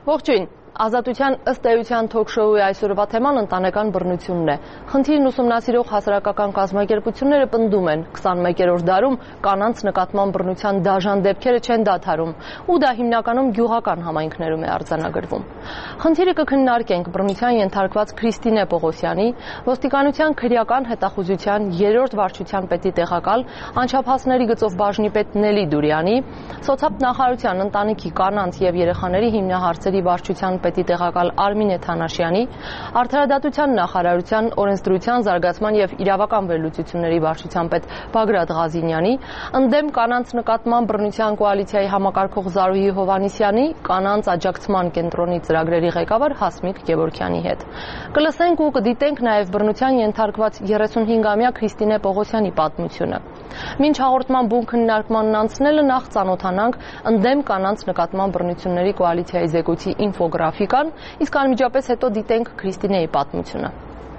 Ողջույն, Ազատության ըստ էության թոք-շոուի այսօրվա թեման ընտանեկան բռնությունն է։ Խնդիրն ուսումնասիրող հասարակական կազմակերպությունները պնդում են, 21-րդ դարում կանանց նկատմամբ բռնության դաժան դեպքերը չեն դադարում, ու դա հիմնականում գյուղական համայնքներում է արձանագրվում։ Խնդիրը կքննարկենք բռնության ենթարկված Քրիստինե Պողոսյանի, ոստիկանության քրեական հետախուզության 3-րդ վարչության պետի տեղակալ, անչափահասների գծով բաժնի պետ Նելի Դուրյանի, Սոցիալ ընտանիքի կանանց եւ երեխաների հիմնահարցերի վարչության պետի տեղակալ Արմինե Թանաշյանի, Արդարադատության նախարարության օրենսդրության զարգացման եւ իրավական վերլուծությունների վարչության պետ Բագրատ Ղազինյանի, ընդդեմ կանանց նկատմամբ բռնության կոալիցիայի համակարգող Զարուհի Հովհաննիսյանի, կանանց աջակցման կենտրոնի ծրագրերի ղեկավար Հասմիկ Գևորգյանի հետ։ Կլսենք ու կդիտենք նաեւ բռնության ենթարկված 35-ամյա Քրիստինե Պողոսյանի պատմությունը։ Մինչ հաղորդման բուն քննարկմանն անցնելը նախ ծանոթանանք ընդդեմ կանանց նկատմամբ բռնությունների կոալիցիայի զեկույցի ինֆոգրաֆիկան, իսկ անմիջապես հետո դիտենք Քրիստինեի պատմությունը։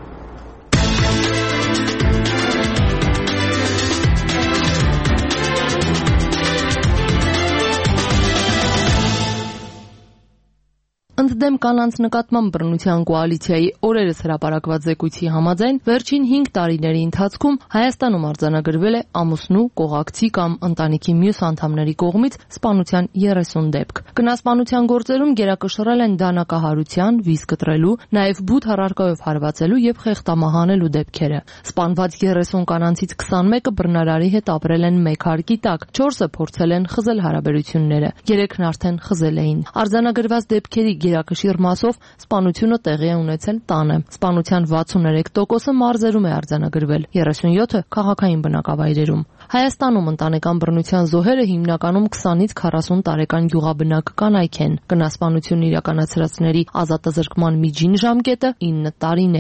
Ընդդեմ կանանց նկատմամբ բռնության կոալիցիայի օրերս հրապարակված զեկույցի համաձայն վերջին 5 տարիների ընթացքում Հայաստանում արձանագրվել է ամուսնու, կողակցի կամ ընտանիքի մյուս անդամների կողմից սպանության 30 դեպք։ Կնասպանության գործերում գերակշռել են դանակահարության, վիզ կտրելու, նաև բութ առարկայով հարվածելու եւ խեղդամահանելու դեպքերը։ Սպանված 30 կանանցից 21-ը բռնարարի հետ ապրել են մեկ հարկի տակ, 4-ը փորձել են խզել հարաբերությունները, 3-ն արդեն խզել էին։ Արձանագրված դեպքերի գերակշիռ մասով սպանությունը տեղի է ունեցել տանը։ Սպանության 63%-ը մարզերում է արձանագրվել, 37-ը քաղաքային բնակավայրերում։ Հայաստանում ընտանեկան բռնության զոհերը հիմնականում 20-ից 40 տարեկան գյուղաբնակ կանայք են։ Կնասպանություն իրականացրածների ազատազրկման միջին ժամկետը 9 տարին է։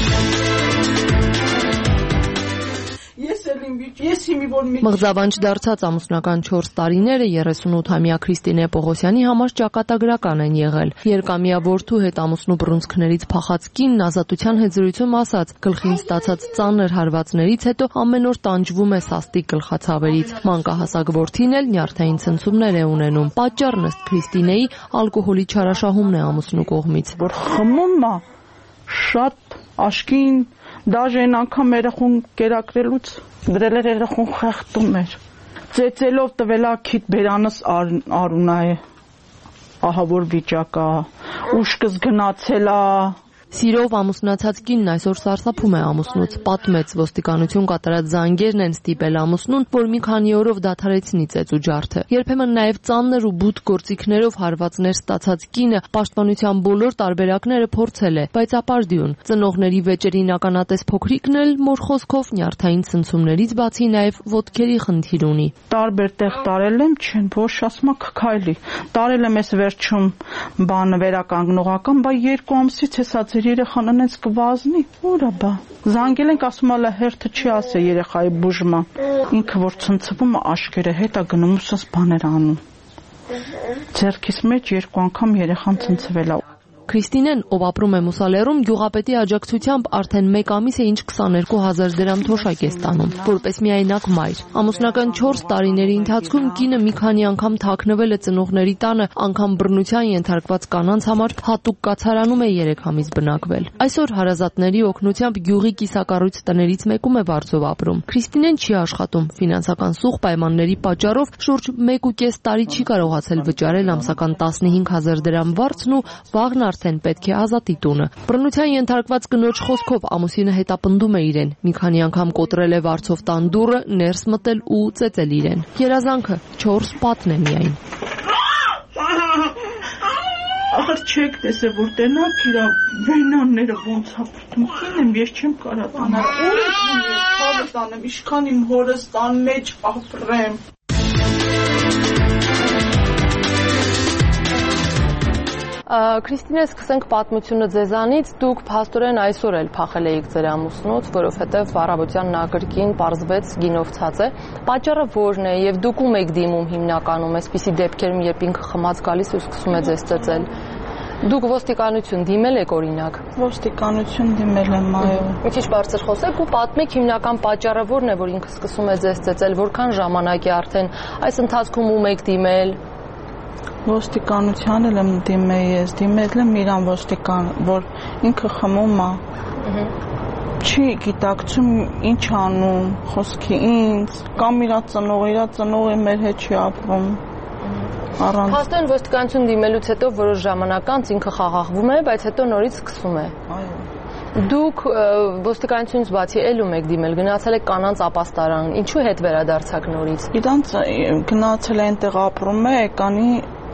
Մղձավանջ դարձած ամուսնական 4 տարիները 38-ամյա Քրիստինե Պողոսյանի համար ճակատագրական են եղել։ Երկամյա որդու հետ ամուսնու բռունցքներից փախած կինն Ազատության հետ զրույցում ասաց, գլխին ստացած ծանր հարվածներից հետո ամեն օր տանջվում է սաստիկ գլխացավերից։ Մանկահասակ որդին էլ նյարդային ցնցումներ է ունենում։ Պատճառն ըստ Քրիստինեի ալկոհոլի չարաշահումն է ամուսնու կողմից։ Որ խմում է շատ աշկին, դաժե այն անգամ երախուն կերակրելուց դրել էր երախուն խեղդում էր։ Ծեծելով տվել է քիթ բերանս արունա է, ահա որ վիճակա, ուշքս գնացել է։ Սիրով ամուսնացած կինն այսօր սարսափում է ամուսնուց, պատմեց, ոստիկանություն կատարած զանգերն են ստիպել ամուսնուն, որ մի քանի օրով դադարեցնի ծեծու ջարդը։ Երբեմն նաև ծանր ու բութ գործիքներով հարվածներ ստացած կինը պաշտպանության բոլոր տարբերակները փորձել է, բայց ապարդյուն։ Ծնողների վեճերին ականատես փոքրիկն էլ մոր խոսքով նյարդային ցնցումներից բացի նաև ոտքերի խնդիր ունի։ Տարբեր տեղ տարել եմ, չեն, ոչ ասма քայլի։ Տարել եմ այս վերջում բանը վերականգնողական, բայց 2 ամսից հեսա երեխան անենց կվազնի, ուրա բա։ Զանգել ենք, ասում ալա հերթը չի ասե երեխայի բուժմա։ Ինքը որ ցնցվում աշկերը հետ է գնում ու սս բաներ անում։ Ձեռքիս մեջ 2 անգամ երեխան ցնցվել է։ Քրիստինեն, ով ապրում է Մուսալերում, գյուղապետի աջակցությամբ արդեն 1 ամիս է ինչ 22,000 դրամ թոշակ է ստանում, որպես միայնակ մայր։ Ամուսնական 4 տարիների ընթացքում կինը մի քանի անգամ թաքնվել է ծնողների տանը, անգամ բռնության ենթարկված կանանց համար հատուկ կացարանում է 3 ամիս բնակվել։ Այսօր հարազատների օգնությամբ գյուղի կիսակառույց տներից մեկում է վարձով ապրում։ Քրիստինեն չի աշխատում, ֆինանսական սուղ պայմանների պատճառով շուրջ 1.5 տարի չի կարողացել վճարել ամսական 15,000 դրամ վարձն ու վաղն արդեն պետք է ազատի տունը։ Բռնության ենթարկված կնոջ խոսքով ամուսինը հետապնդում է իրեն։ Մի քանի անգամ կոտրել է վարձով տան դուռը, ներս մտել ու ծեծել իրեն։ Երազանքը 4 պատն է միայն։ Ախր չեք տեսել, որ տենակ իրա վենանները ոնց հապրտում եմ, ես չեմ կարա տանալ։ Ուր ես քավը տանեմ, ինչքան իմ հորս տան մեջ ապրեմ։ Քրիստինե, սկսենք պատմությունը ձեզանից։ Դուք փաստորեն այսօր էլ փախել եք ձեր ամուսնուց, որովհետև առավոտյան նա կրկին պարզվեց գինով ցած է։ Պատճառը ո՞րն է եւ դուք ում եք դիմում հիմնականում այսպիսի դեպքերում, երբ ինքը խմած գալիս ու սկսում է ձեզ ծեծել։ Դուք ոստիկանություն դիմել եք օրինակ։ Ոստիկանություն դիմել եմ, այո։ Մի քիչ բարձր խոսեք ու պատմեք հիմնական պատճառը ո՞րն է, որ ինքը սկսում է ձեզ ծեծել, որքան ժամանակ է արդեն այս ընթացքում ում եք դիմել։ Ոստիկանության եմ դիմել ես, դիմել եմ իրան ոստիկան, որ ինքը խմում է։ Չի գիտակցում ինչ անում, խոսքի ինձ, կամ իր ծնողը մեր հետ չի ապրում։ Փաստորեն ոստիկանություն դիմելուց հետո որոշ ժամանակ անց ինքը խաղաղվում է, բայց հետո նորից սկսում է։ Այո։ Դուք ոստիկանությունից բացի ելում եք դիմել, գնացել եք կանանց ապաստարան, ինչու հետ վերադարձաք նորից։ Իրանց գնացել է այնտեղ ապրում է, եկանի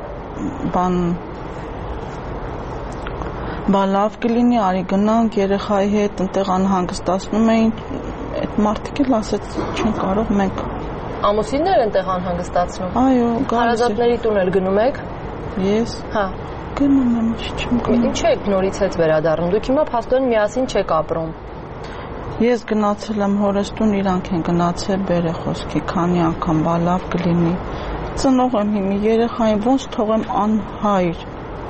բան լավ կլինի, արի գնանք երեխայի հետ, այնտեղ անհանգստացնում էին, այդ մարդիկ էլ ասեց չեն կարող մենք։ Ամուսիններ այնտեղ անհանգստացնում։ Այո, հարազատների տուն էլ գնում եք։ Ես։ Հա։ Գնում եմ, չեմ գնում։ Ինչ եք նորից հետ վերադառնում։ Դուք հիմա փաստորեն միասին չեք ապրում։ Ես գնացել եմ հորս տուն, իրանք են գնացել բերե խոսքի, քանի անգամ բա լավ կլինի։ Ծնող եմ հիմի երեխային ոնց թողեմ անհայր։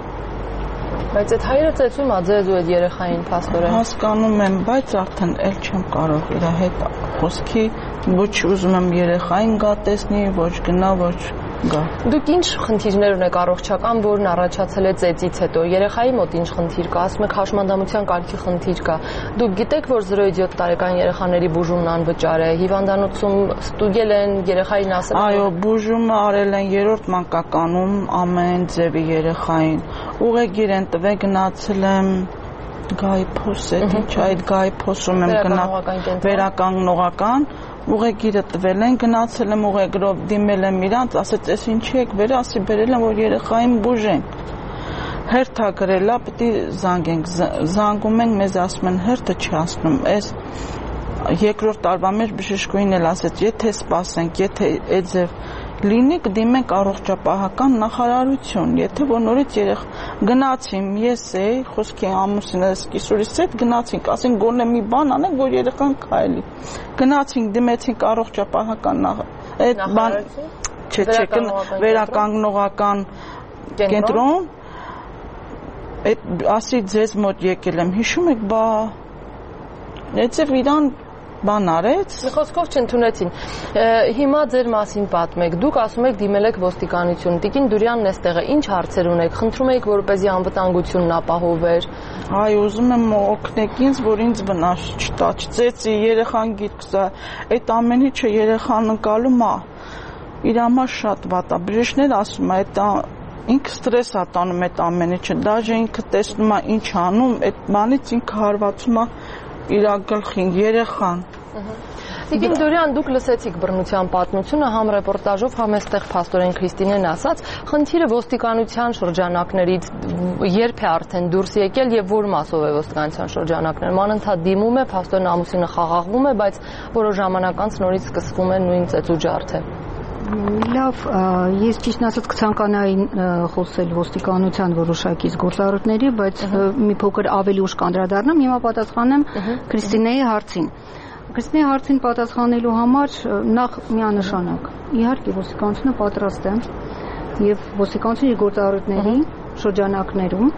Բայց այդ հայրը ծեծում է ձեզ ու այդ երեխային փաստորեն։ Հասկանում եմ, բայց արդեն էլ չեմ կարող իր հետ խոսքի, ոչ ուզում եմ երեխային գա տեսնի, ոչ գնա, ոչ գա։ Դուք ինչ խնդիրներ ունեք առողջական, որն առաջացել է ծեծից հետո։ Երեխայի մոտ ինչ խնդիր կա, ասում եք հաշմանդամության կարգի խնդիր կա։ Դուք գիտեք, որ 0-7 տարեկան երեխաների բուժումն անվճար է, հիվանդանոցում ստուգել են երեխային ասել։ Այո, բուժումը արել են 3-րդ մանկականում ամեն ձևի երեխային։ Ուղեգիր են տվել, գնացել եմ Գայփոս, ինչ այդ Գայփոսում եմ գնալ վերականգնողական, ուղեգիրը տվել են, գնացել եմ ուղեգրով, դիմել եմ իրանց, ասեց, «Էս ինչի եք բերել», ասի բերել եմ, որ երեխային բուժենք։ Հերթա գրելա, պետք է զանգենք, զանգում ենք, մեզ ասում են հերթը չի ասնում, այս երկրորդ տարվա մեջ բժշկուհին էլ ասեց, եթե սպասենք, եթե այդ ձև լինի, կդիմենք առողջապահական նախարարություն, եթե որ նորից գնացին, ես խոսքի ամուսինս կիսուրիս հետ գնացինք, ասենք գոնե մի բան անենք, որ երեխան քայլի։ Գնացինք, դիմեցինք առողջապահական այդ բան, չէ, վերականգնողական կենտրոն, այդ ասի ձեզ մոտ եկել եմ, հիշում եք, բա այդպես իրան բան արեց։ Մի խոսքով չընդունեցին։ Հիմա ձեր մասին պատմեք։ Դուք ասում եք դիմել եք ոստիկանություն։ Տիկին Դուրյանն էստեղ է, ինչ հարցեր ունեք։ Խնդրում եք, որպեսզի անվտանգությունն ապահովեր։ Այ ուզում եմ օգնեք ինձ, որ ինձ վնաս չտա, չծեծի, երեխան գիտքսա, այդ ամեն ինչը երեխան ընկալում է։ Իր համար շատ վատ է։ Բժիշկներ ասում է, այդ ինքը ստրես է տանում այդ ամեն ինչը։ Դաժե ինքը տեսնում է ինչ անում, այդ բանից ինքը հարվածում է իր գլխին երեխան։ Տիկին Դուրյան, դուք լսեցիք բռնության պատմությունը համ ռեպորտաժով, համ այստեղ փաստորեն Քրիստինեն ասաց, խնդիրը ոստիկանության շրջանակներից երբ է արդեն դուրս եկել եւ որ մասով է ոստիկանության շրջանակներում։ Անընդհատ դիմում է, փաստորեն ամուսինը խաղաղվում է, բայց որոշ ժամանակ անց նորից սկսվում է նույն ծեծուջարդը։ Լավ, ես ճիշտ ասած կցանկանայի խոսել ոստիկանության որոշակի գործառույթների, բայց մի փոքր ավելի ուշ կանդրադառնամ, հիմա պատասխանեմ Քրիստինեի հարցին։ Քրիստինեի հարցին պատասխանելու համար նախ միանշանակ։ Իհարկե ոստիկանությունը պատրաստ է եւ ոստիկանությունը իր գործառույթների շրջանակներում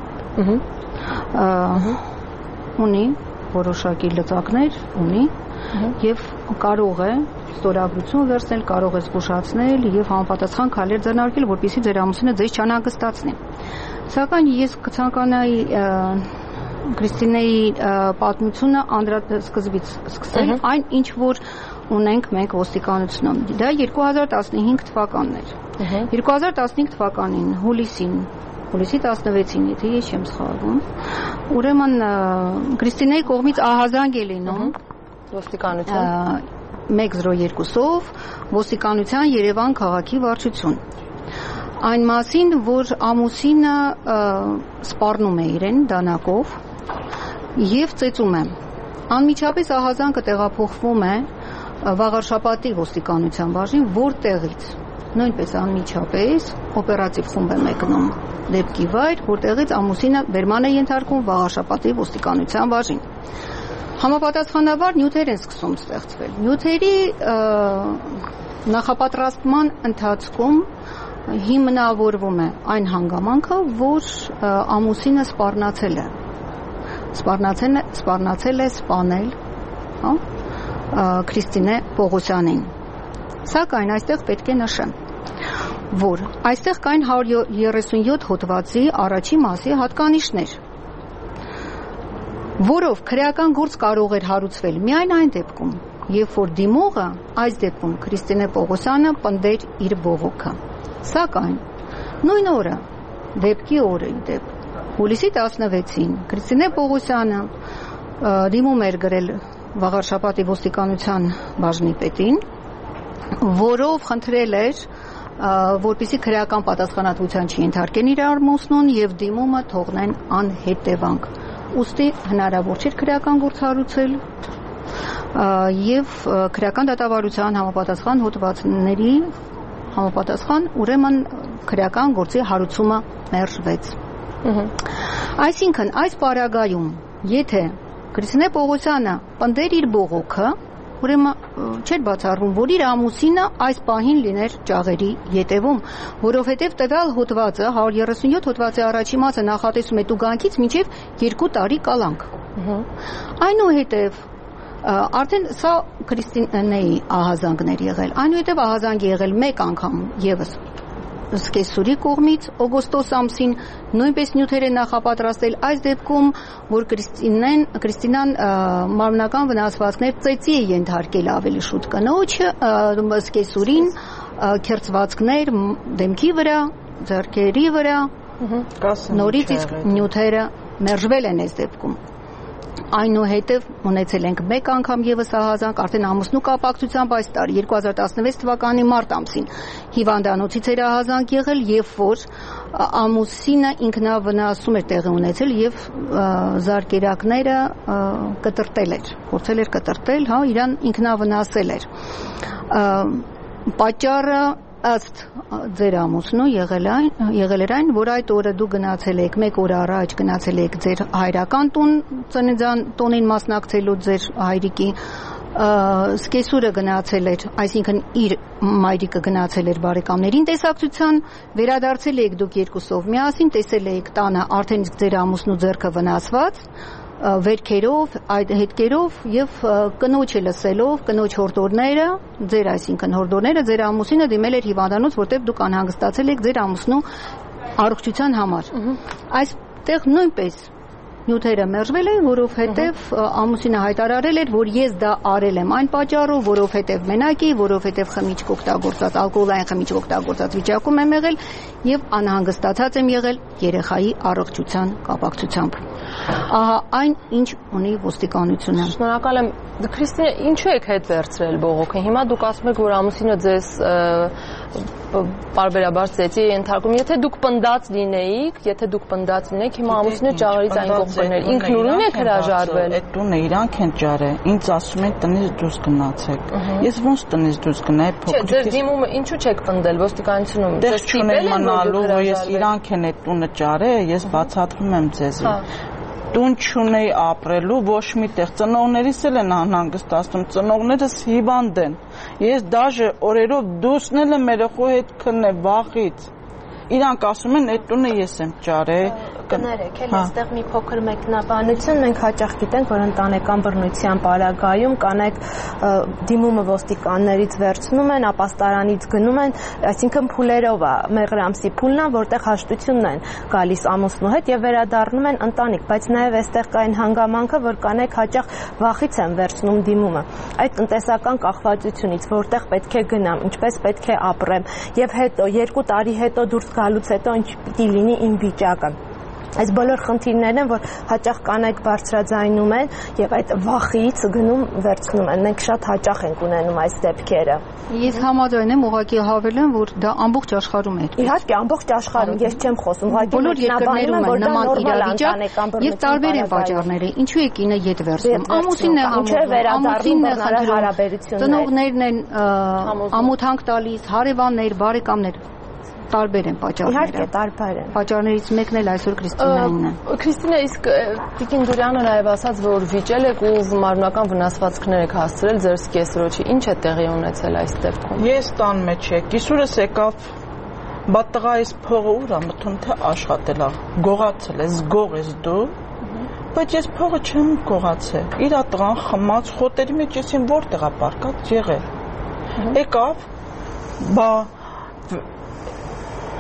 ունի որոշակի լծակներ, ունի եւ կարող է ստորագրություն վերցնել, կարող է զգուշացնել եւ համապատասխան քայլեր ձեռնարկել, որպեսզի ձեր ամուսինը ձեզ չանհանգստացնի։ Սակայն ես կցանկանայի Քրիստինեի պատմությունը անդրադարձկզբից սկսել, այն ինչ որ ունենք մենք ոստիկանությունում։ Դա 2015 թվականն էր։ 2015 թվականին հուլիսի 16-ին, եթե ես չեմ սխալվում, ուրեմն Քրիստինեի կողմից ահազանգ է լինում ոստիկանության 102-ով ոստիկանության Երևան քաղաքի վարչություն։ Այն մասին, որ ամուսինը սպառնում է իրեն դանակով եւ ծեծում է։ Անմիջապես ահազանգը տեղափոխվում է Վաղարշապատի ոստիկանության բաժին, որտեղից նույնպես անմիջապես օպերատիվ խումբ է մեկնում դեպքի վայր, որտեղից ամուսինը բերման է ենթարկում Վաղարշապատի ոստիկանության բաժին։ Համապատասխանաբար նյութեր են սկսում ստեղծվել։ Նյութերի նախապատրաստման ընթացքում հիմնավորվում է այն հանգամանքը, որ ամուսինը սպառնացել է սպանել Քրիստինե Պողոսյանին։ Սակայն այստեղ պետք է նշեմ, որ այստեղ կային 137 հոդվածի առաջի մասի հատկանիշներ, որով քրեական գործ կարող էր հարուցվել միայն այն դեպքում, երբ որ դիմողը, այս դեպքում Քրիստինե Պողոսյանը, պնդեր իր բողոքը։ Սակայն նույն օրը, դեպքի օրը իդեպ, հուլիսի 16-ին Քրիստինե Պողոսյանը դիմում էր գրել Վաղարշապատի ոստիկանության բաժնի պետին, որով խնդրել էր, որպեսզի քրեական պատասխանատվության չենթարկեն իր ամուսնուն եւ դիմումը թողնեն անհետևանք։ Ուստի հնարավոր չէր քրեական գործ հարուցել եւ քրեական դատավարության համապատասխան հոդվածների համապատասխան ուրեմն քրեական գործի հարուցումը մերժվեց։ Այսինքն այս պարագայում, եթե Քրիստինե Պողոսյանը պնդեր իր բողոքը, ուրեմն չէր բացառվում, որ իր ամուսինը այս պահին լիներ ճաղերի ետևում, որովհետև տվյալ հոդվածը 137 հոդվածի առաջի մասը նախատեսում է տուգանքից մինչև 2 տարի կալանք։ Այնուհետև արդեն սա Քրիստինեի ահազանգներ եղել, այնուհետև ահազանգ եղել մեկ անգամ եւս Սկեսուրի կողմից օգոստոս ամսին նույնպես նյութեր է նախապատրաստել այս դեպքում, որ Քրիստինան մարմնական վնասվածքներ ծեծի է ենթարկել ավելի շուտ կնոջը, Սկեսուրին քերծվածքներ դեմքի վրա, ձեռքերի վրա, նորից իսկ նյութերը մերժվել են այս դեպքում։ Այնուհետև ունեցել ենք մեկ անգամ եւս ահազանգ, արդեն ամուսնու կապակցությամբ այս տարի 2016 թվականի մարտ ամսին հիվանդանոցից էր ահազանգ եղել, երբ որ ամուսինը ինքնավնասում էր տեղի ունեցել եւ զարկերակները կտրտել էր, փորձել էր կտրտել, իրան ինքնավնասել էր։ Պատճառը ըստ ձեր ամուսնու եղել էր այն, որ այդ օրը դու գնացել եք, մեկ օր առաջ գնացել եք ձեր հայրական տուն, ծննդյան տոնին մասնակցելու ձեր հայրիկի, Սկեսուրը գնացել էր, այսինքն իր մայրիկը գնացել էր բարեկամներին տեսակցության, վերադարձել եք դուք երկուսով միասին, տեսել եք տանը արդեն ձեր ամուսնու ձեռքը վնասված, վերքերով, այդ հետքերով եւ կնոջը լսելով, կնոջ հորդորները, ձեր այսինքն հորդորները, ձեր ամուսինը դիմել էր հիվանդանոց, որտեղ դուք անհանգստացել եք ձեր ամուսնու առողջության համար։ Այստեղ նույնպես նյութերը մերժվել են, որովհետև ամուսինը հայտարարել էր, որ ես դա արել եմ այն պատճառով, որովհետև մենակի, որովհետև խմիչք օգտագործած, ալկոհոլային խմիչք օգտագործած վիճակում եմ եղել եւ անհանգստացած եմ եղել երեխայի առողջության կապակցությամբ։ Ահա այն, ինչ ունի ոստիկանությունը։ Շնորհակալ եմ։ Քրիստինե, ինչու եք հետ վերցրել բողոքը։ Հիմա դուք ասում եք, որ ամուսինը ձեզ պարբերաբար ծեծի ենթարկում։ Եթե դուք պնդած լինեիք, հիմա ամուսինը ճաղերից այն կողմ կներ, ինքնուրույն եք հրաժարվել։ Այդ տունը իրանք են ճարել, ինձ ասում են տնից դուրս գնացեք։ Ես ոնց տնից դուրս գնայի, փոքրիկ։ Չէ, ձեր դիմումը ինչու չեք պնդել ոստիկանությունում։ Ձեզ չունեմ մնալու, որ ես իրանք են այդ տունը ճարել, ես բացատրում եմ ձեզ։ Տուն չունեի ապրելու, ոչ միտեղ ծնողներիս էլ են անհանգստացնում, ծնողներս հիվանդ են։ Ես դաժե օրերով դուսնել եմ երեխու հետ քննել վախից։ Իրանք ասում են այդ տունը ես եմ ճարել։ Կներեք, էլ այստեղ մի փոքր մեկնաբանություն, մենք հաճախ գիտենք, որ ընտանեկան բռնության պարագայում կանայք դիմումը ոստիկաններից վերցնում են, ապաստարանից գնում են, այսինքն փուլերով է, մեղրամսի փուլն է, որտեղ հաշտությունն են գալիս ամուսնու հետ եւ վերադառնում են ընտանիք, բայց նաեւ այստեղ կա այն հանգամանքը, որ կանայք հաճախ վախից են վերցնում դիմումը, այդ տնտեսական կախվածությունից, որտեղ պետք է գնամ, ինչպես պետք է ապրեմ, եւ հետո 2 տարի հետո դուրս գալուց հետո ինչ պիտի լինի իմ վիճակը։ Այս բոլոր խնդիրներն են, որ հաճախ կանայք բարձրաձայնում են եւ այդ վախից գնում վերցնում են։ Մենք շատ հաճախ ենք ունենում այս դեպքերը։ Ես համաձայն եմ, ուղղակի հավելեմ, որ դա ամբողջ աշխարհում է։ Իհարկե, ամբողջ աշխարհում, ես չեմ խոսում, ուղղակի բոլոր երկրներում են նման իրավիճակ եւ տարբեր են պատճառները։ Ինչու է կինը ետ վերցնում։ Ամուսինն է ամուսինն է հարաբերություններ։ Ծնողներն են ամոթանք տալիս, հարևաններ, բարեկամներ։ Տարբեր են պատճառները։ Իհարկե, տարբեր են։ Պատճառներից մեկն էլ այսօր Քրիստինային է։ Քրիստինե, իսկ Տիկին Դուրյանը նաև ասաց, որ վիճել եք ու մարմնական վնասվածքներ եք հասցրել ձեր սկեսրոջի։ Ինչ է տեղի ունեցել այս դեպքում։ Ես տան մեջ եկ, կիսուրս եկավ, բա տղայիս փողը ուր է մտնում, թե աշխատել է, գողացել ես, գող ես դու, բայց ես փողը չեմ գողացել։ Իր տղան խմած խոտերի մեջ ես եմ որտեղ է պարկած եղել։ Եկավ, բա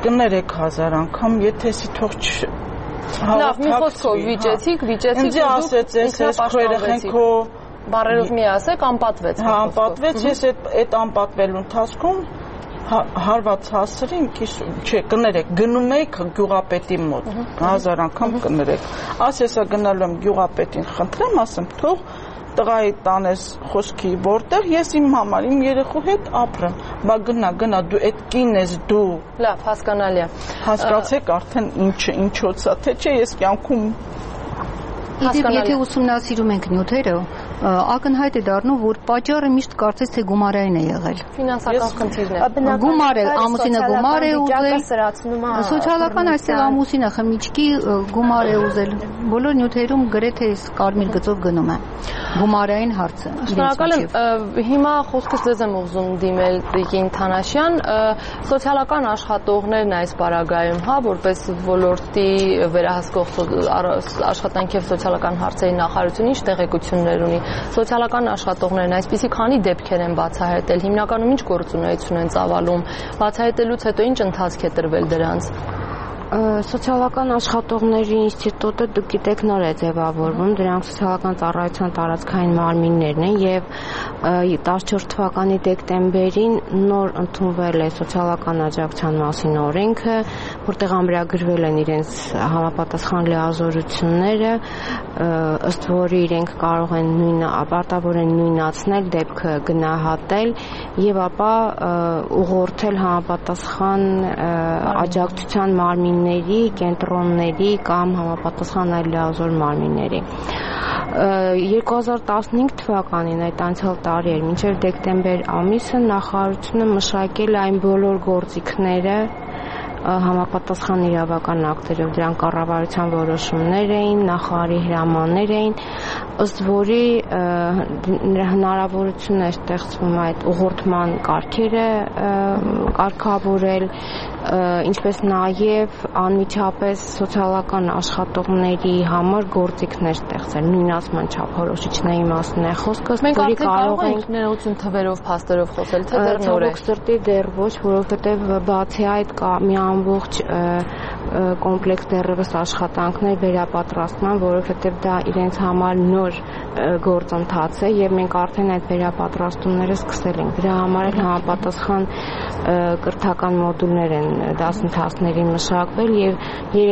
կներեք 1000 անգամ, եթե թող Լավ, մի խոսքով վիճեցիք ինձ ասեց, ես քո երեխեն քո բարերով մի ասեք, անպատվեց։ Հա, անպատվեց, ես այդ անպատվելու ընթացքում հարված հասրին, չէ, կներեք, գնում էի գյուղապետի մոտ, 1000 անգամ կներեք։ Ասեսա գնալու եմ գյուղապետին խնդրեմ, ասեմ, թող տղայի տանես խոսքի որտեղ ես իմ համար, իմ երեխու հետ ապրեմ, բա գնա, դու այդ կին ես դու։ Լավ, հասկանալի է։ Հասկացեք արդեն ինչոցա, թե չէ ես կյանքում Եթե ուսումնասիրում ենք նյութերը, ակնհայտ է դառնում, որ պատճառը միշտ կարծես թե գումարային է եղել։ Ֆինանսական խնդիրներ։ Գումար է, ամուսինը գումար է ուզել, սոցիալական այստեղ ամուսինը խմիչքի գումար է ուզել։ Բոլոր նյութերում գրեթե կարմիր գծով գնում է գումարային հարցը։ Շնորհակալ եմ։ Հիմա խոսքս ձեզ եմ ուզում դիմել Տիկին Թանաշյան, սոցիալական աշխատողներն այս պարագայում, հա, որպես ոլորտի վերահսկող աշխատանքի եւ սոցիալական հարցերի նախարարությունը ինչ տեղեկություններ ունի։ Սոցիալական աշխատողներն այսպիսի քանի դեպքեր են բացահայտել, հիմնականում ինչ գործունեություն են ծավալում, բացահայտելուց հետո ինչ ընթացք է տրվել դրանց։ Սոցիալական աշխատողների ինստիտուտը դուք գիտեք նոր է ձևավորվում, դրանք սոցիալական ծառայության տարածքային մարմիններն են եւ 14 թվականի դեկտեմբերին նոր ընդունվել է սոցիալական աջակցության մասին օրենքը, որտեղ ամրագրվել են իրենց համապատասխան լիազորությունները, ըստ որի իրենք կարող են պարտավոր են նույնացնել դեպքը գնահատել եւ ապա ուղղորդել համապատասխան աջակցության մարմին կենտրոնների կամ համապատասխան այլ լիազոր մարմինների 2015 թվականին այդ անցյալ տարի էր մինչև դեկտեմբեր ամիսը նախարարությունը մշակել այն բոլոր գործիքները համապատասխան իրավական ակտերով դրանք կառավարության որոշումներ էին, նախարարի հրամաններ էին, ըստ որի հնարավորություն է ստեղծվում այդ ուղղորդման կարգերը կարգավորել, ինչպես նաև անմիջապես սոցիալական աշխատողների համար գործիքներ ստեղծել, նույնացման չափորոշիչների մասին է խոսքը, որի կարող ենք ներողություն թվերով, փաստերով խոսել, թե դեռ նոր է։ Ցավոք սրտի դեռ ոչ, որովհետև բացի այդ կա մի ամբողջ կոմպլեքս դեռևս աշխատանքներ վերապատրաստման, որովհետև դա իրենց համար նոր գործընթաց է եւ մենք արդեն այդ վերապատրաստումները սկսել ենք։ Դրա համար էլ համապատասխան կրթական մոդուլներ են դասընթացների մշակվել եւ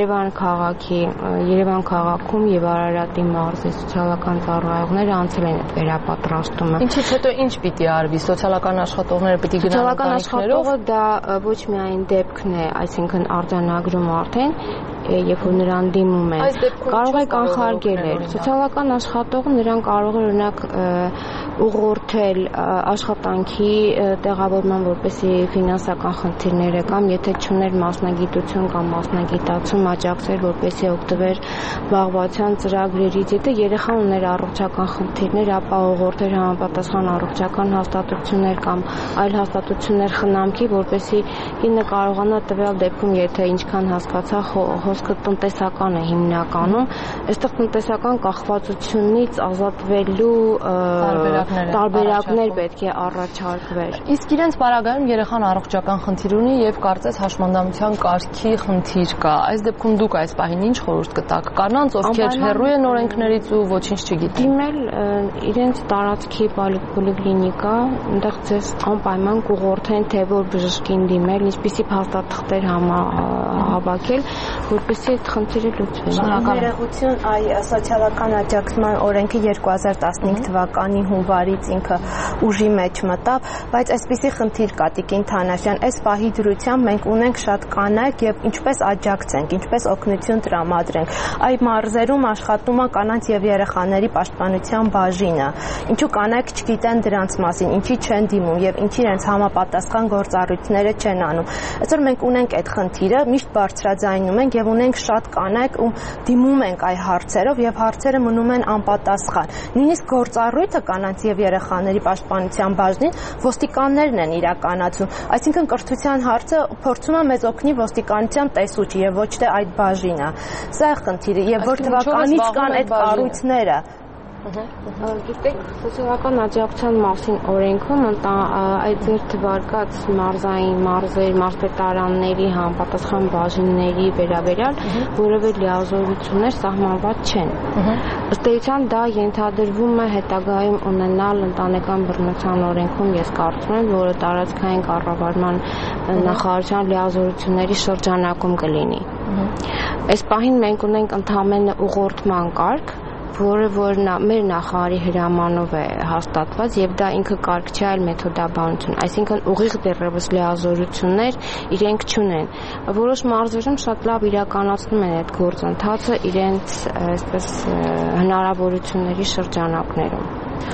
Երևան քաղաքում եւ Արարատի մարզի սոցիալական ծառայողները անցել են այդ վերապատրաստումը։ Ինչից հետո ինչ պիտի արվի, սոցիալական աշխատողները պիտի գնան սոցիալական աշխատողը դա ոչ միայն դեպքն է, այսինքն արձանագրում արդեն երբ որ նրան դիմում են, կարող է կանխարգել էր։ Սոցիալական աշխատողը նրան կարող է օրինակ ուղղորդել աշխատանքի տեղավորման, որպեսզի ֆինանսական խնդիրները կամ եթե չուներ մասնագիտություն կամ մասնագիտացում աջակցել, որպեսզի օգտվեր զբաղվածության ծրագրերից, եթե երեխան ուներ առողջական խնդիրներ, ապա ուղղորդել համապատասխան առողջական հաստատություններ կամ այլ հաստատություններ խնամքի, որպեսզի ինքը կարողանա տվյալ դեպքում, եթե ինչքան հասկացա, խոսքը տնտեսական է հիմնականում, այստեղ տնտեսական կախվածությունից ազատվելու տարբերակներ պետք է առաջարկվեր։ Իսկ իրենց պարագայում երեխան առողջական խնդիր ունի եւ կարծես հաշմանդամության կարգի խնդիր կա։ Այս դեպքում դուք այս պահին ինչ խորհուրդ կտաք կանանց, ովքեր հեռու են օրենքներից ու ոչինչ չգիտեն։ Դիմել իրենց տարածքի պոլիկլինիկա, այնտեղ ձեզ անպայման կուղղորդեն, թե որ բժշկին դիմել, ինչպիսի փաստաթղթեր հավաքել, որպեսզի այդ խնդիրը լուծվի։ Ներողություն, սոցիալական աջակցման օրենքը 2015 թվականի հունվարից ինքը ուժի մեջ մտավ, բայց այսպիսի խնդիր կա Տիկին Թանաշյան, այս պահի դրությամբ մենք ունենք շատ կանայք եւ ինչպես աջակցենք, ինչպես օգնություն տրամադրենք։ Այդ մարզերում աշխատում է կանանց եւ երեխաների պաշտպանության բաժինը։ Ինչու կանայք չգիտեն դրանց մասին, ինչի չեն դիմում եւ ինչի իրենց համապատասխան գործառույթները չեն անում։ Այսօր մենք ունենք այդ խնդիրը, միշտ բարձրաձայնում ենք եւ ունենք շատ կանայք, ում դիմում ենք այ հարցերով եւ հարցերը մնում են անպատասխան։ Նույնիսկ գործառույթը կանանց եւ երեխաների պաշտպանության բաժնին ոստիկաններն են իրականացում։ Այսինքն կրթության հարցը փորձում է մեզ օգնի ոստիկանության տեսուչը եւ ոչ թե այդ բաժինը։ Սա է խնդիրը եւ որ թվականից կան այդ կառույցները։ Գիտեք, սոցիալական աջակցության մասին օրենքում այդ ձեր թվարկած մարզային մարզեր, մարզպետարանների համապատասխան բաժինների վերաբերյալ որևէ լիազորություններ սահմանված չեն։ Ըստ էության դա ենթադրվում է հետագայում ունենալ ընտանեկան բռնության օրենքում, ես կարծում եմ, որը տարածքային կառավարման նախարարության լիազորությունների շրջանակում կլինի։ Այս պահին մենք ունենք ընդհանրապես ուղղորդման կարգ, որը մեր նախարարի հրամանով է հաստատված եւ դա ինքը կարգ չէ, այլ մեթոդաբանություն, այսինքն ուղիղ դեռևս լիազորություններ իրենք չունեն։ Որոշ մարզերում շատ լավ իրականացնում են այդ գործընթացը իրենց այսպես հնարավորությունների շրջանակներում։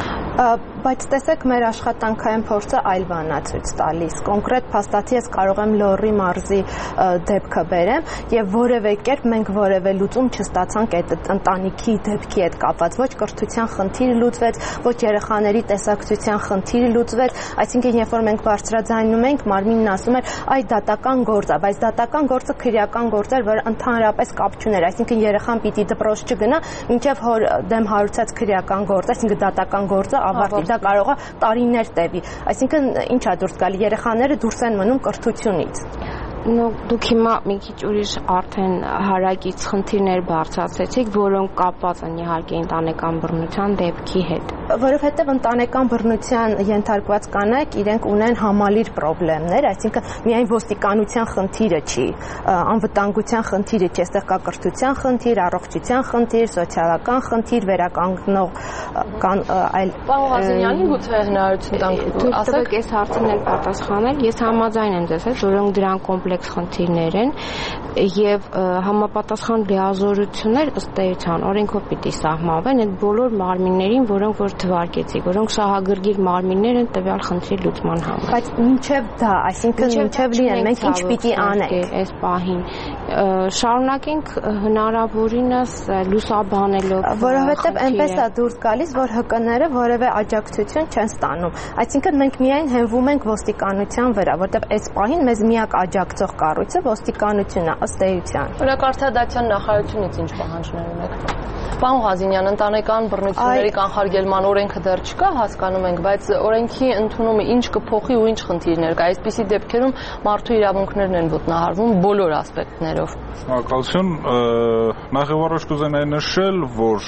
Բայց տեսեք, մեր աշխատանքային փորձը այլ բան է ցույց տալիս։ Կոնկրետ փաստաթի ես կարող եմ Լոռի մարզի դեպքը բերեմ եւ որևէ կերպ մենք որևէ լուծում չստացանք այդ ընտանիքի դեպքի հետ կապված։ Ոչ կրթության խնդիրը լուծվեց, ոչ երեխաների տեսակցության խնդիրը լուծվեց, այսինքն երբ որ մենք բարձրաձայնում ենք, մարմինն ասում էր, այ դատական գործ է, բայց դատական գործը քրեական գործ էր, որ ընդհանրապես կապ չուներ, այսինքն երեխան պիտի դպրոց չգնա, մինչեւ հոր դեմ հարուցած քրեական գործ, այսինքն դատական գործը ավարտի, դա կարող է տարիներ տևի, այսինքն ինչ է դուրս գալի, երեխաները դուրս են մնում կրթությունից։ Դուք հիմա մի քիչ ուրիշ արդեն հարակից խնդիրներ բարձրացրեցիք, որոնք կապված են իհարկե ընտանեկան բռնության դեպքի հետ։ Որովհետև ընտանեկան բռնության ենթարկված կանայք իրենք ունեն համալիր խնդիրներ, այսինքն միայն ոստիկանության խնդիրը չի, անվտանգության խնդիրը չի, այստեղ կա կրթության խնդիր, առողջության խնդիր, սոցիալական խնդիր, վերականգնող կան այլ։ Պարոն Ղազարյանին գուցե հնարավորություն տանք ասեք, այս հարցին էլ պատասխանել, ես համաձայն եմ ձեզ հետ, որոնք դրան կոմպլեքս խնդիրներ են եւ համապատասխան լիազորություններ ըստ էության օրենքով պիտի սահմանվեն այդ բոլոր մարմիններին, որոնք որ թվարկեցիք, որոնք շահագրգիռ մարմիններ են տվյալ խնդրի լուծման համար։ Բայց մինչև դա, այսինքն մինչև լինեն, մենք ինչ պիտի անենք այս պահին։ Շարունակենք հնարավորինս լուսաբանելով, որովհետեւ այնպես է դուրս գալիս, որ ՀԿ-ները որևէ աջակցություն չեն ստանում։ Այսինքն մենք միայն հենվում ենք ոստիկանության վրա, որտեղ այս պահին մեզ միակ աջակցող կառույցը ոստիկանությունն է ըստ էության։ Օրակարգադատության նախարարությունից ինչ պահանջներ ունեք։ Պարոն Ղազարյան, ընտանեկան բռնությունների կանխարգելման օրենքը դեռ չկա, հասկանում ենք, բայց օրենքի ընդունումը ինչ կփոխի ու ինչ խնդիրներ կա։ Այսպիսի դեպքերում մարդու իրավունքներն են ոտնահարվում բոլոր ասպեկտներով։ Շնորհակալություն։ Նախ եւ առաջ կուզենայի նշել, որ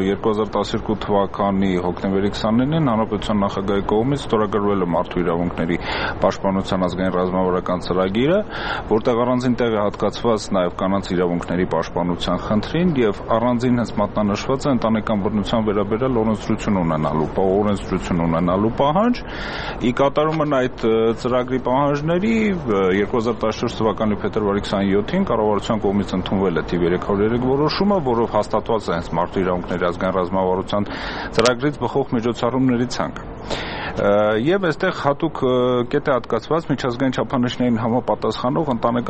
2012 թվականի հոկտեմբերի 29-ին Հանրապետության նախագահի կողմից ստորագրվել է մարդու իրավունքների պաշտպանության ազգային ռազմավարական ծրագիրը, որտեղ առանձին տեղ է հատկացված նաեւ կանանց իրավունքների պաշտպանության խնդրին եւ առանձին հենց մատնանշված է ընտանեկան բռնության վերաբերյալ օրենսդրություն ունենալու պահանջ։ Ի կատարումն այդ ծրագրի պահանջների 2014 թվականի փետրվարի 27-ին կառավարության կողմից ընդունվել է թիվ 303 որոշումը, որով հաստատված է հենց մարդու իրավունքների ազգային ռազմավարության ծրագրից բխող միջոցառումների ցանկը։ Եվ այստեղ հատուկ կետ է հատկացված միջազգային չափանիշներին համապատասխանող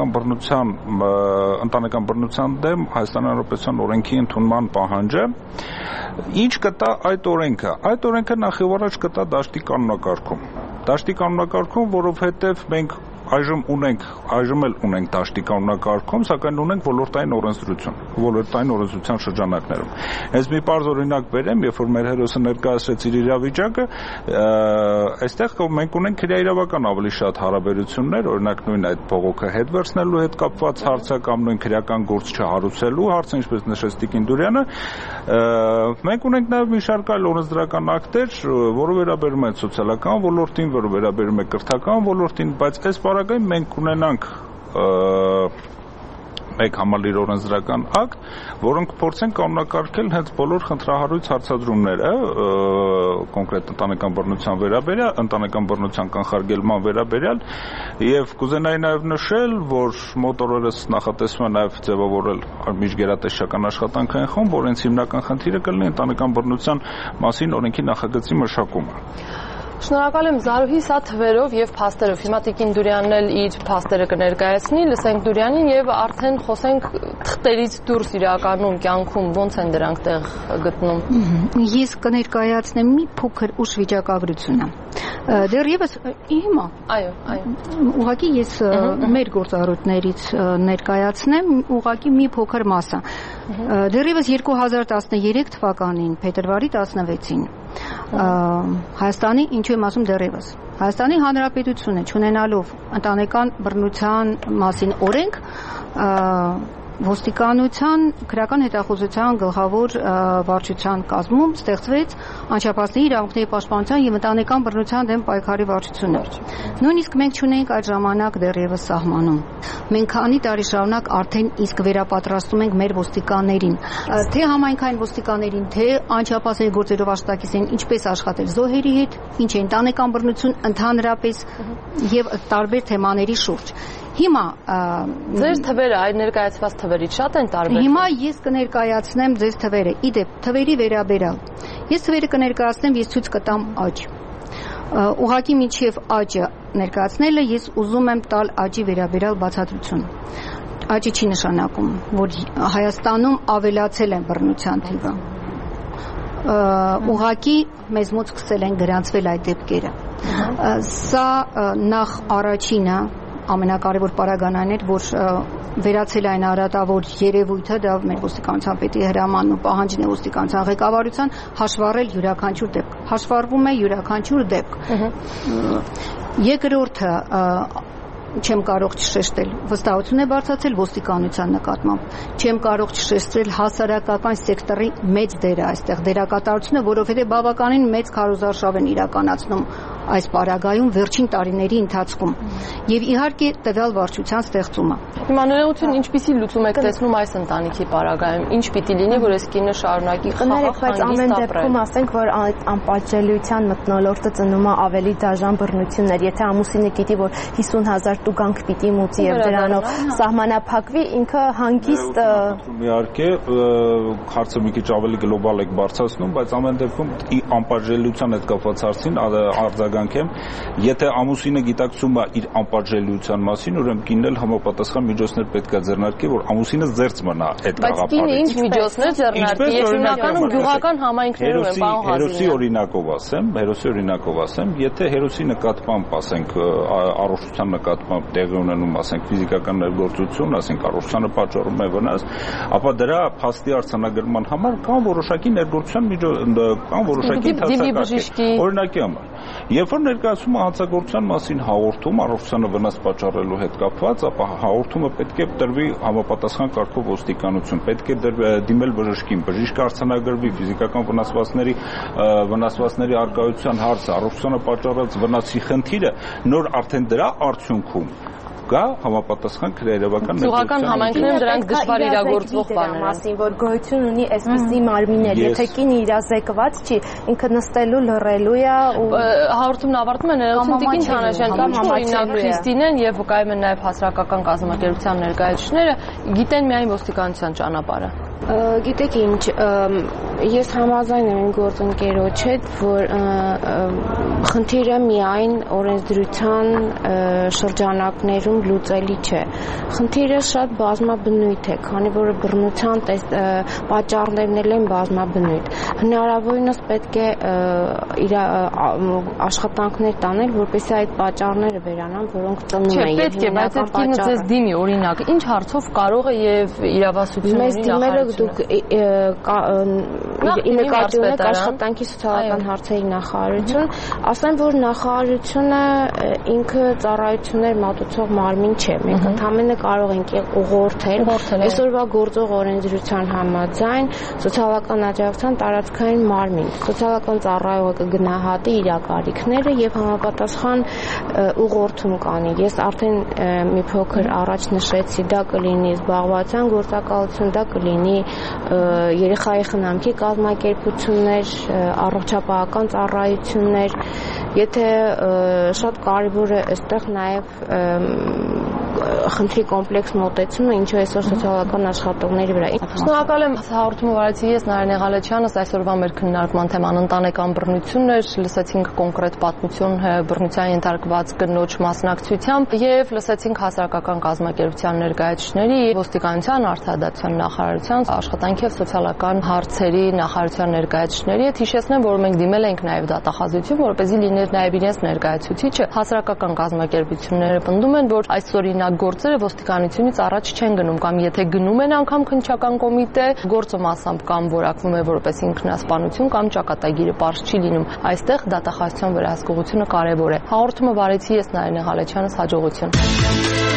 ընտանեկան բռնության դեմ Հայաստանի Հանրապետության օրենքի ընդունման պահանջը։ Ինչ կտա այդ օրենքը։ Այդ օրենքը նախ եւ առաջ կտա դաշտի կանոնակարգում։ Դաշտի կանոնակարգում, որովհետեւ մենք այժմ էլ ունենք դաշտի կանոնակարգում, սակայն ունենք ոլորտային օրենսդրության շրջանակներում։ Հենց մի պարզ օրինակ բերեմ, երբ որ մեր հերոսը ներկայացրեց իր իրավիճակը, այստեղ մենք ունենք քրեաիրավական ավելի շատ հարաբերություններ, օրինակ նույն այդ բողոքը հետ վերցնելու հետ կապված հարցը կամ նույն քրեական գործ չհարուցելու հարցը, ինչպես նշեց Տիկին Դուրյանը, մենք ունենք նաև մի շարք այլ օրենսդրական ակտեր, որը վերաբերում են սոցիալական ոլորտին, որը վերաբերում է կրթական ոլորտին, բայց այս պարագայում մենք ունենանք մեկ համալիր օրենսդրական ակտ, որոնք փորձեն կանոնակարգել հենց բոլոր խնդրահարույց հարցադրումները կոնկրետ ընտանեկան բռնության վերաբերյալ, ընտանեկան բռնության կանխարգելման վերաբերյալ եւ կուզենայի նաեւ նշել, որ մոտ օրերս նախատեսվում է նաեւ ձևավորել միջգերատեսչական աշխատանքային խումբ, որ հենց հիմնական խնդիրը կլինի ընտանեկան բռնության մասին օրենքի նախագծի մշակումը։ Շնորհակալ եմ Զարուհի, սա թվերով եւ փաստերով։ Հիմա Տիկին Դուրյանն էլ իր փաստերը կներկայացնի, լսենք Դուրյանին եւ արդեն խոսենք թղթերից դուրս իրականում կյանքում ոնց են դրանք տեղ գտնում։ Ես կներկայացնեմ մի փոքր ուշ վիճակագրությունը։ Դեռևս հիմա Այո։ Ուղղակի ես մեր գործառույթներից ներկայացնեմ ուղղակի մի փոքր մասը։ Դեռևս 2013 թվականին փետրվարի 16-ին Հայաստանի, ինչու եմ ասում դեռևս, Հայաստանի Հանրապետությունը չունենալով ընտանեկան բռնության մասին օրենք, ոստիկանության քրեական հետախուզության գլխավոր վարչության կազմում ստեղծվեց անչափահասների իրավունքների պաշտպանության եւ ընտանեկան բռնության դեմ պայքարի վարչությունը։ Նույնիսկ մենք չունենք այդ ժամանակ դեռևս սահմանում։ Մենք քանի տարի շարունակ արդեն իսկ վերապատրաստում ենք մեր ոստիկաններին, թե համայնքային ոստիկաններին, թե անչափահասների գործերով աշխատակիցներին, ինչպես աշխատել զոհերի հետ, ինչ է ընտանեկան բռնություն ընդհանրապես եւ տարբեր թեմաների շուրջ։ Հիմա ձեր թվերը այդ ներկայացված թվերից շատ են տարբեր։ Հիմա ես կներկայացնեմ ձեզ թվերը։ Իդեպ թվերի վերաբերյալ ես թվերը կներկայացնեմ, ես ցույց կտամ աճ։ Ուղղակի միջև աճը ներկայացնելը ես ուզում եմ տալ աճի վերաբերյալ բացատրություն։ Աճը չի նշանակում, որ Հայաստանում ավելացել է բռնության թիվը։ Ուղղակի մեզ մոտ սկսել են գրանցվել այդ դեպքերը։ Սա նախ առաջինը ամենակարևոր պարագանան էր, որ վերացել այն արատավոր երևույթը, դա մեր ոստիկանության պետի հրամանն ու պահանջն է ոստիկանության ղեկավարության հաշվառել յուրաքանչյուր դեպք։ Հաշվառվում է յուրաքանչյուր դեպք։ Երկրորդը չեմ կարող չշեշտել, վստահություն է բարձրացել ոստիկանության նկատմամբ։ Չեմ կարող չշեշտել հասարակական սեկտորի մեծ դերը այստեղ, դերակատարությունը, որովհետև բավականին մեծ քարոզարշավ են իրականացնում այս պարագայում վերջին տարիների ընթացքում եւ իհարկե տվյալ վարչության ստեղծումը։ Հիմա ներողություն, ինչպիսի լուծում եք տեսնում այս ընտանիքի պարագայում, ինչ պիտի լինի, որ այս կինը շարունակի խաղաղ ամեն դեպքում ասենք, որ անպատժելիության մթնոլորտը ծնում է ավելի դաժան բռնություններ, եթե ամուսինը գիտի, որ 50,000 տուգանք պիտի մուծի եւ դրանով սահմանափակվի, ինքը հանգիստ իհարկե հարցը մի քիչ ավելի գլոբալ եք բարձրացնում, բայց ամեն դեպքում անպատժելիության հետ կապված հարցին արձագանքեմ, եթե ամուսինը գիտակցում է իր անպատժելիության մասին, ուրեմն կինն էլ համապատասխան միջոցներ պետք է ձեռնարկի, որ ամուսինը զերծ մնա այդ գաղափարից։ Բայց կինը ինչ միջոցներ ձեռնարկի, եթե հիմնականում գյուղական համայնքներում են, պարոն հերոսի օրինակով ասեմ, եթե հերոսի նկատմամբ, ասենք, առողջության նկատմամբ տեղի ունենում, ասենք, ֆիզիկական ներգործություն, ասենք, առողջությանը պատճառում է վնաս, ապա դրա փաստի արձանագրման համար կան որոշակի ներգործության կան որոշակի ընթացակարգեր։ Օրինակի համար, երբ որ ներկայացում է հանցագործության մասին հաղորդում առողջությանը վնաս պատճառելու հետ կապված, ապա հաղորդումը պետք է տրվի համապատասխան կարգով ոստիկանություն, պետք է դիմել բժշկին, բժիշկը արձանագրվի ֆիզիկական վնասվածքների արկայության հարցը, առողջությանը պատճառած վնասի խնդիրը, նոր արդեն դրա արդյունքում գա համապատասխան քրեական գյուղական համայնքներում դրանք դժվար իրագործվող բաներ մասին, որ գոյություն ունի այսպիսի մարմիններ, եթե կինը իրազեկված չի, ինքը նստելու լռելու է ու հաղորդումն ավարտում է ներողություն Տիկին Թանաշյան կամ օրինակ Քրիստինեն եւ վկայում են նաեւ հասարակական կազմակերպության ներկայացուցիչները գիտեն միայն ոստիկանության ճանապարհը։ Գիտեք ինչ, ես համաձայն եմ գործընկերոջ հետ, որ խնդիրը միայն օրենսդրության շրջանակներում լուծելի չէ։ Խնդիրը շատ բազմաբնույթ է, քանի որ բռնության պատճառներն են բազմաբնույթ։ Հնարավորինս պետք է աշխատանքներ տանել, որպեսզի այդ պատճառները վերանան, որոնք ծնում են։ Չէ, պետք է, բայց այդ կինը ձեզ դիմի, օրինակ, ինչ հարցով կարող է եւ իրավասությունների նախարարությունը դուք ի նկատի ունեք աշխատանքի սոցիալական հարցերի նախարարություն, ասեմ, որ նախարարությունը ինքը ծառայություններ մատուցող մարմին չէ։ Մենք ընդհանրապես կարող ենք ուղղորդել այսօրվա գործող օրենսդրության համաձայն սոցիալական աջակցության տարածքային մարմին։ Սոցիալական ծառայողը կգնահատի իր կարիքները եւ համապատասխան ուղղորդում կանի։ Ես արդեն մի փոքր առաջ նշեցի, դա կլինի զբաղվածության գործակալություն, դա կլինի երեխայի խնամքի կազմակերպություններ, առողջապահական ծառայություններ, եթե շատ կարևոր է այստեղ նաև խնդրի կոմպլեքս մոտեցումը, ինչու այսօր սոցիալական աշխատողների վրա։ Շնորհակալ եմ, հաղորդումը վարեցի ես Նարինե Ղալեչյանը, այսօրվա մեր քննարկման թեման ընտանեկան բռնությունն էր, լսեցինք կոնկրետ պատմություն բռնության ենթարկված կնոջ մասնակցությամբ եւ լսեցինք հասարակական կազմակերպության ներկայացուցիչների, ոստիկանության, արդարադատության նախարարության, աշխատանքի եւ սոցիալական հարցերի նախարարության ներկայացուցիչների հետ հիշեցնեմ, որ մենք դիմել ենք նաեւ դատախազություն, որպեսզի լիներ նաեւ իրենց ներկայացուցիչը։ Հասարակական կազմակերպությունները պնդում են, որ այսօրինակ գործերը ոստիկանությունից առաջ չեն գնում կամ եթե գնում են անգամ քննչական կոմիտե, գործը մասամբ կամ որակվում է որպես ինքնասպանություն կամ ճակատագիրը պարզ չի լինում։ Այստեղ դատախազության վերահսկողությունը կարևոր է։ Հաղորդումը վարեցի ես Նարինե Ղալեչյանը, հաջողություն։